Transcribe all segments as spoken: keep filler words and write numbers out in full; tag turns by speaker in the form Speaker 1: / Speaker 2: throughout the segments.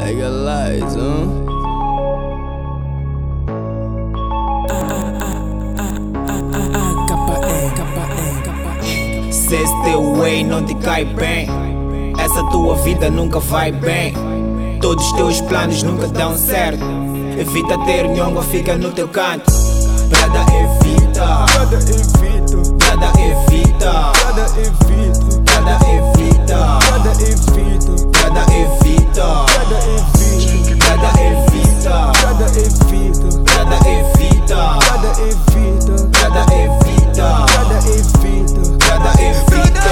Speaker 1: Legalize, huh? Se esse teu way não te cai bem, essa tua vida nunca vai bem. Todos os teus planos nunca dão certo. Evita ter nhonga, fica no teu canto. Brada, evita.
Speaker 2: Brada, evito.
Speaker 1: Brada, evita.
Speaker 2: Brada, evito.
Speaker 1: Brada, evita.
Speaker 2: Brada, evito.
Speaker 1: Brada, evita.
Speaker 2: Brada, evito.
Speaker 1: Brada, evita.
Speaker 2: Brada, evito.
Speaker 1: Brada, evita.
Speaker 2: Brada, evito.
Speaker 1: Brada, evita.
Speaker 2: Brada, evito.
Speaker 1: Brada, evita.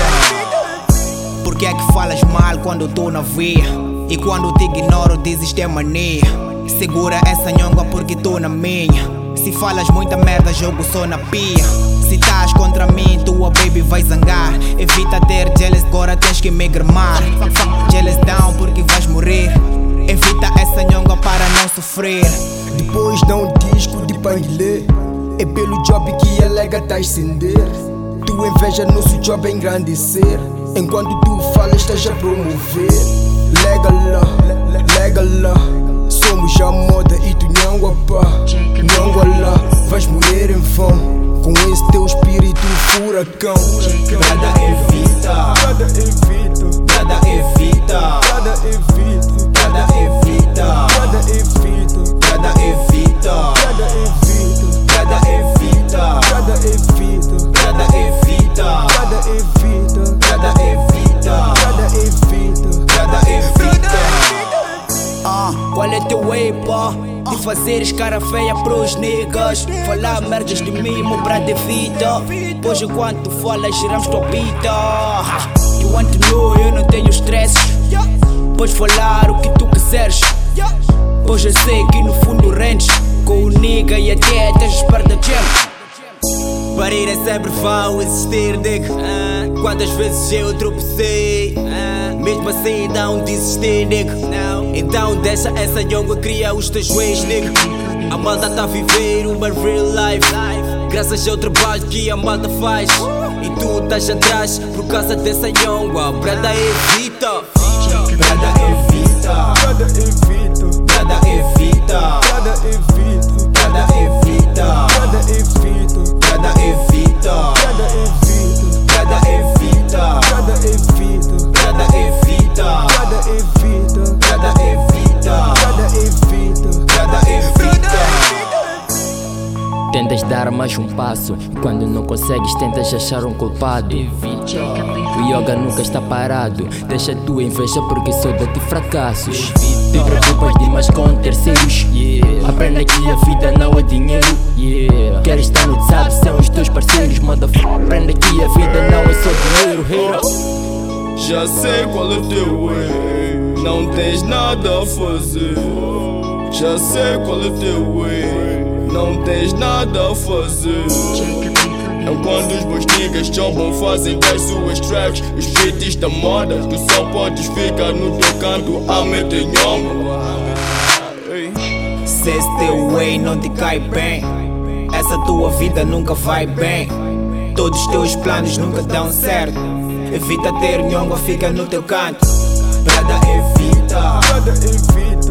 Speaker 1: Por que é que falas mal quando tô na via? E quando te ignoro dizes ter mania. Segura essa nhonga porque tô na minha. Se falas muita merda, jogo só na pia. Se estás contra mim, tua baby vai zangar. Evita ter jealous, agora tens que me gramar. Fuck jealous down porque vais morrer. Evita essa nhonga para não sofrer.
Speaker 2: Depois dá um disco de panguilê. É pelo job que alega tá acender. Tu inveja nosso job é engrandecer. Enquanto tu falas estás a promover. Legal lá, legal lá. Somos a moda e tu nhangua pá. Nhangua lá, vais morrer em vão. Com esse teu espírito furacão.
Speaker 1: Brada, evita.
Speaker 2: Brada, evito.
Speaker 1: Brada, evita.
Speaker 2: Brada, evito.
Speaker 1: Brada, evita.
Speaker 2: Brada, evito.
Speaker 1: Brada, evita.
Speaker 2: Brada, evito.
Speaker 1: Brada, evita.
Speaker 2: Brada, evito.
Speaker 1: Brada, evita.
Speaker 2: Brada, evito.
Speaker 1: Brada, evita.
Speaker 2: Brada, evito.
Speaker 1: Brada, evita. Ah, qual é teu way, pá? De fazeres cara feia pros niggas. Falar merdas de mim, meu brado evita. Pois enquanto falas, giramos tua pita. You want to know, eu não tenho stress. Podes falar o que tu quiseres. Pois eu sei que no fundo rendes com o nigga e até estás esperto da gem. Barreiras sempre vão existir, nigga. Quantas vezes eu tropecei, mesmo assim não desisti, nigga. Então deixa essa nhonga criar os teus ways, nigga. A malta tá a viver uma real life, graças ao trabalho que a malta faz. E tu estás atrás por causa dessa nhonga. Brada, evita. Brada, evita.
Speaker 2: Brada, evito.
Speaker 1: Brada, evita.
Speaker 2: Brada, evito.
Speaker 1: Brada, evita.
Speaker 2: Brada, evito.
Speaker 1: Brada, evita.
Speaker 2: Brada, evito.
Speaker 1: Brada, evita.
Speaker 2: Brada, evito.
Speaker 1: Brada, evita.
Speaker 2: Brada, evito.
Speaker 1: Brada, evita.
Speaker 2: Brada, evito.
Speaker 1: Brada, evita.
Speaker 3: Tentas dar mais um passo, quando não consegues tentas achar um culpado. O yoga nunca está parado, deixa a tua inveja porque só dá-te fracassos. Te preocupas demais com terceiros, aprende que a vida não é dinheiro. Queres estar no WhatsApp, são os teus parceiros, motherfucker. Aprende que a vida não é só dinheiro, hero.
Speaker 4: Já sei qual é teu way, não tens nada a fazer. Já sei qual é teu way, não tens nada a fazer. É quando os meus niggas jobam, fazem das suas tracks os beats da moda. Tu só podes ficar no teu canto a meter nhonga.
Speaker 1: Se esse teu way não te cai bem, essa tua vida nunca vai bem. Todos os teus planos nunca dão certo. Evita ter nhonga, fica no teu canto. Brada, evita.
Speaker 2: Brada, evito.